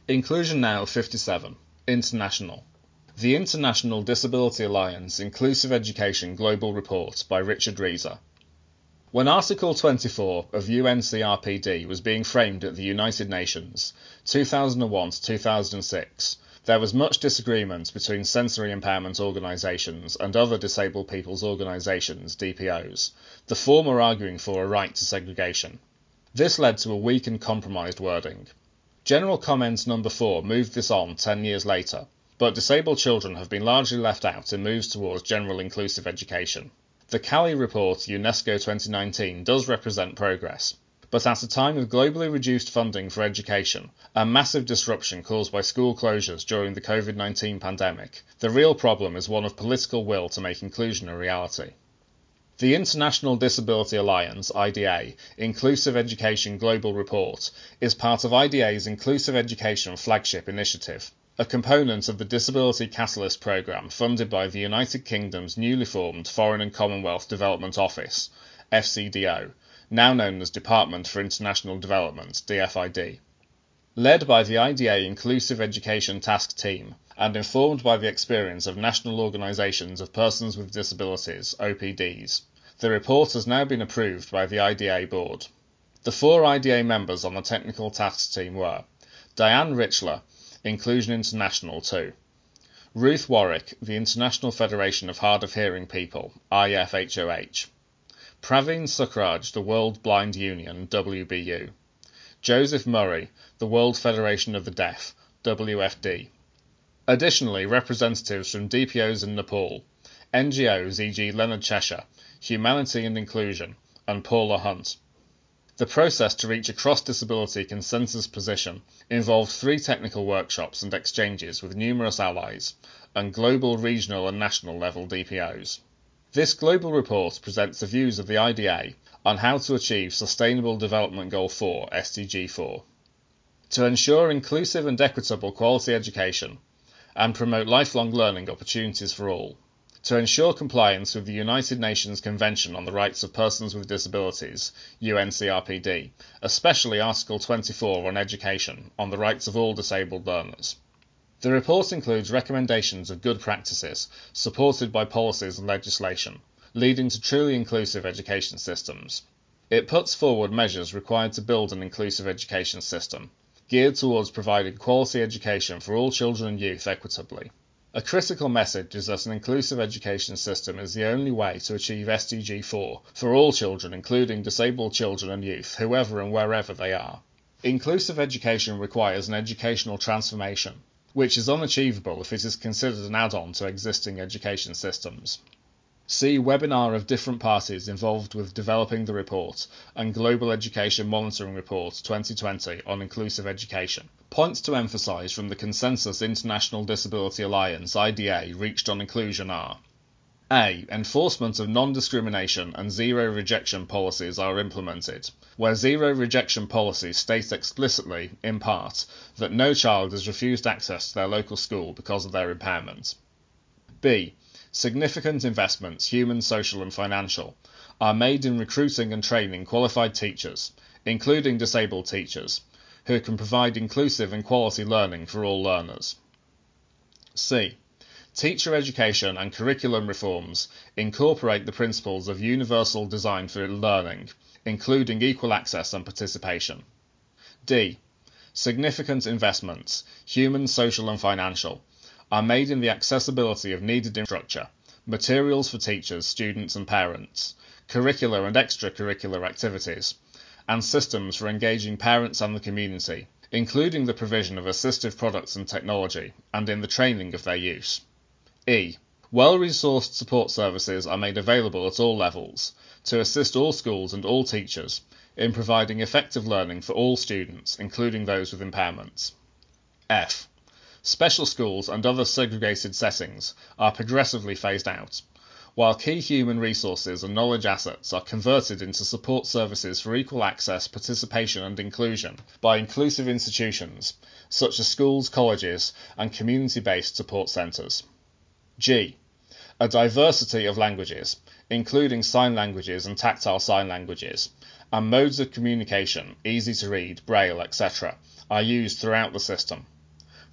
Inclusion Now 57. International. The International Disability Alliance Inclusive Education Global Report by Richard Reeser. When Article 24 of UNCRPD was being framed at the United Nations, 2001 to 2006, there was much disagreement between sensory impairment organisations and other disabled people's organisations, DPOs, the former arguing for a right to segregation. This led to a weak and compromised wording. General Comment Number 4 moved this on 10 years later, but disabled children have been largely left out in moves towards general inclusive education. The Cali Report UNESCO 2019 does represent progress, but at a time of globally reduced funding for education and massive disruption caused by school closures during the COVID-19 pandemic, the real problem is one of political will to make inclusion a reality. The International Disability Alliance, IDA, Inclusive Education Global Report is part of IDA's Inclusive Education Flagship Initiative, a component of the Disability Catalyst Programme funded by the United Kingdom's newly formed Foreign and Commonwealth Development Office, FCDO, now known as Department for International Development, DFID. Led by the IDA Inclusive Education Task Team, and informed by the experience of National Organisations of Persons with Disabilities, OPDs, the report has now been approved by the IDA board. The 4 IDA members on the technical tasks team were Diane Richler, Inclusion International 2, Ruth Warwick, the International Federation of Hard of Hearing People, IFHOH, Praveen Sukhraj, the World Blind Union, WBU, Joseph Murray, the World Federation of the Deaf, WFD. Additionally, representatives from DPOs in Nepal, NGOs e.g. Leonard Cheshire, Humanity and Inclusion, and Paula Hunt. The process to reach a cross-disability consensus position involved 3 technical workshops and exchanges with numerous allies, and global, regional and national level DPOs. This global report presents the views of the IDA on how to achieve Sustainable Development Goal 4, SDG 4. To ensure inclusive and equitable quality education, and promote lifelong learning opportunities for all, to ensure compliance with the United Nations Convention on the Rights of Persons with Disabilities, UNCRPD, especially Article 24 on education, on the rights of all disabled learners. The report includes recommendations of good practices, supported by policies and legislation, leading to truly inclusive education systems. It puts forward measures required to build an inclusive education system, geared towards providing quality education for all children and youth equitably. A critical message is that an inclusive education system is the only way to achieve SDG 4 for all children, including disabled children and youth, whoever and wherever they are. Inclusive education requires an educational transformation, which is unachievable if it is considered an add-on to existing education systems. See webinar of different parties involved with developing the report and Global Education Monitoring Report 2020 on inclusive education. Points to emphasise from the Consensus International Disability Alliance IDA reached on inclusion are: A. Enforcement of non-discrimination and zero rejection policies are implemented, where zero rejection policies state explicitly, in part, that no child is refused access to their local school because of their impairment. B. Significant investments, human, social and financial, are made in recruiting and training qualified teachers, including disabled teachers, who can provide inclusive and quality learning for all learners. C. Teacher education and curriculum reforms incorporate the principles of universal design for learning, including equal access and participation. D. Significant investments, human, social and financial, are made in the accessibility of needed infrastructure, materials for teachers, students and parents, curricular and extracurricular activities, and systems for engaging parents and the community, including the provision of assistive products and technology, and in the training of their use. E. Well-resourced support services are made available at all levels, to assist all schools and all teachers in providing effective learning for all students, including those with impairments. F. Special schools and other segregated settings are progressively phased out, while key human resources and knowledge assets are converted into support services for equal access, participation and inclusion by inclusive institutions, such as schools, colleges and community-based support centres. G. A diversity of languages, including sign languages and tactile sign languages, and modes of communication, easy to read, braille, etc., are used throughout the system.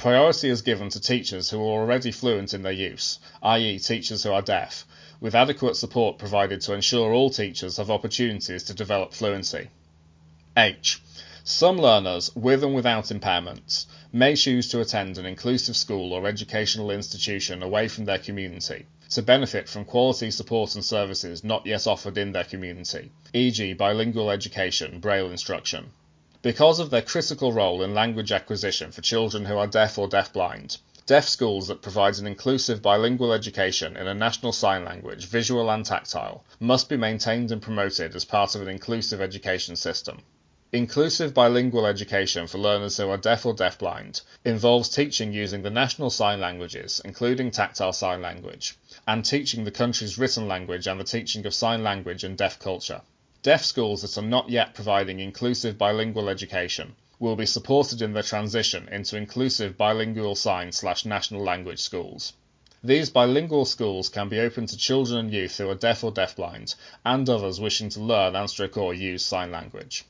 Priority is given to teachers who are already fluent in their use, i.e. teachers who are deaf, with adequate support provided to ensure all teachers have opportunities to develop fluency. H. Some learners, with and without impairments, may choose to attend an inclusive school or educational institution away from their community to benefit from quality support and services not yet offered in their community, e.g. bilingual education, Braille instruction. Because of their critical role in language acquisition for children who are deaf or deafblind, deaf schools that provide an inclusive bilingual education in a national sign language, visual and tactile, must be maintained and promoted as part of an inclusive education system. Inclusive bilingual education for learners who are deaf or deafblind involves teaching using the national sign languages, including tactile sign language, and teaching the country's written language and the teaching of sign language and deaf culture. Deaf schools that are not yet providing inclusive bilingual education will be supported in their transition into inclusive bilingual sign/national language schools. These bilingual schools can be open to children and youth who are deaf or deafblind, and others wishing to learn and/or use sign language.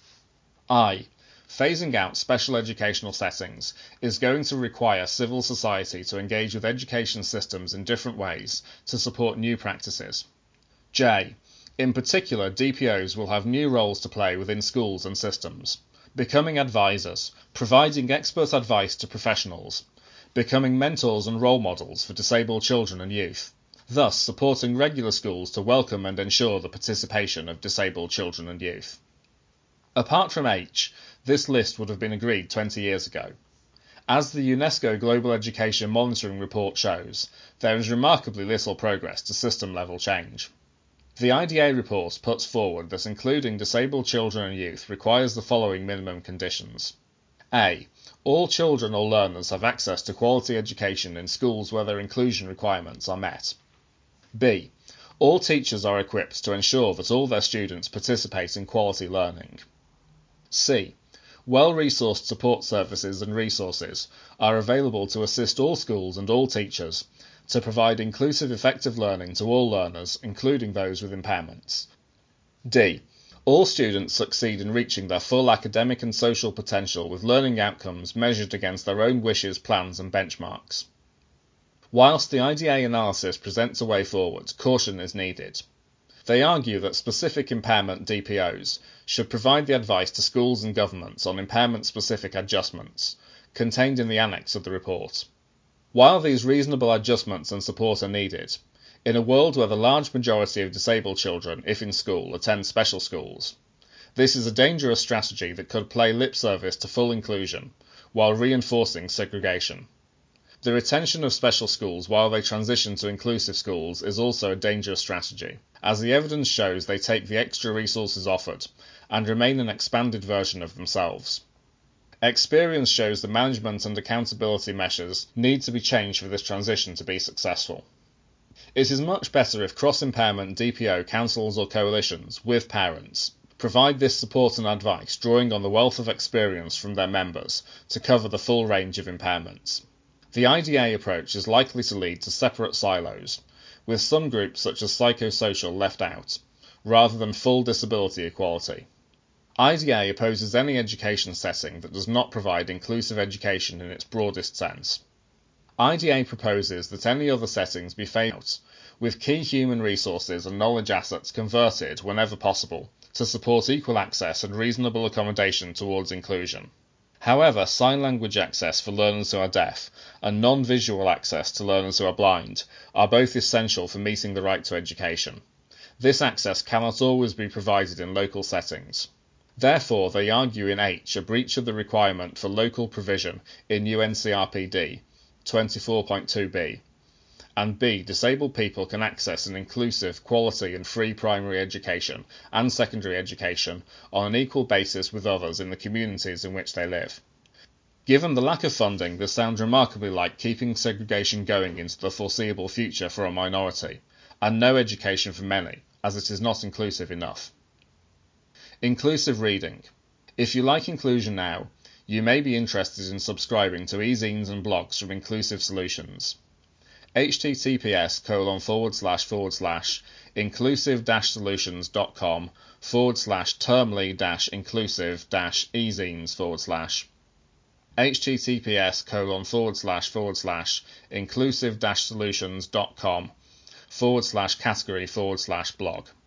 I. Phasing out special educational settings is going to require civil society to engage with education systems in different ways to support new practices. J. In particular, DPOs will have new roles to play within schools and systems, becoming advisors, providing expert advice to professionals, becoming mentors and role models for disabled children and youth, thus supporting regular schools to welcome and ensure the participation of disabled children and youth. Apart from H, this list would have been agreed 20 years ago. As the UNESCO Global Education Monitoring Report shows, there is remarkably little progress to system-level change. The IDA report puts forward that including disabled children and youth requires the following minimum conditions. A. All children or learners have access to quality education in schools where their inclusion requirements are met. B. All teachers are equipped to ensure that all their students participate in quality learning. C. Well-resourced support services and resources are available to assist all schools and all teachers to provide inclusive, effective learning to all learners, including those with impairments. D. All students succeed in reaching their full academic and social potential with learning outcomes measured against their own wishes, plans and benchmarks. Whilst the IDA analysis presents a way forward, caution is needed. They argue that specific impairment DPOs should provide the advice to schools and governments on impairment-specific adjustments, contained in the annex of the report. While these reasonable adjustments and support are needed, in a world where the large majority of disabled children, if in school, attend special schools, this is a dangerous strategy that could play lip service to full inclusion, while reinforcing segregation. The retention of special schools while they transition to inclusive schools is also a dangerous strategy, as the evidence shows they take the extra resources offered and remain an expanded version of themselves. Experience shows the management and accountability measures need to be changed for this transition to be successful. It is much better if cross-impairment DPO councils or coalitions, with parents, provide this support and advice drawing on the wealth of experience from their members to cover the full range of impairments. The IDA approach is likely to lead to separate silos, with some groups such as psychosocial left out, rather than full disability equality. IDA opposes any education setting that does not provide inclusive education in its broadest sense. IDA proposes that any other settings be phased out, with key human resources and knowledge assets converted, whenever possible, to support equal access and reasonable accommodation towards inclusion. However, sign language access for learners who are deaf and non-visual access to learners who are blind are both essential for meeting the right to education. This access cannot always be provided in local settings. Therefore, they argue in H a breach of the requirement for local provision in UNCRPD 24.2b, and B, disabled people can access an inclusive, quality and free primary education and secondary education on an equal basis with others in the communities in which they live. Given the lack of funding, this sounds remarkably like keeping segregation going into the foreseeable future for a minority, and no education for many, as it is not inclusive enough. Inclusive reading. If you like inclusion now, you may be interested in subscribing to e-zines and blogs from Inclusive Solutions. https://inclusive-solutions.com/termly-inclusive-e-zines/ https://inclusive-solutions.com/category/blog.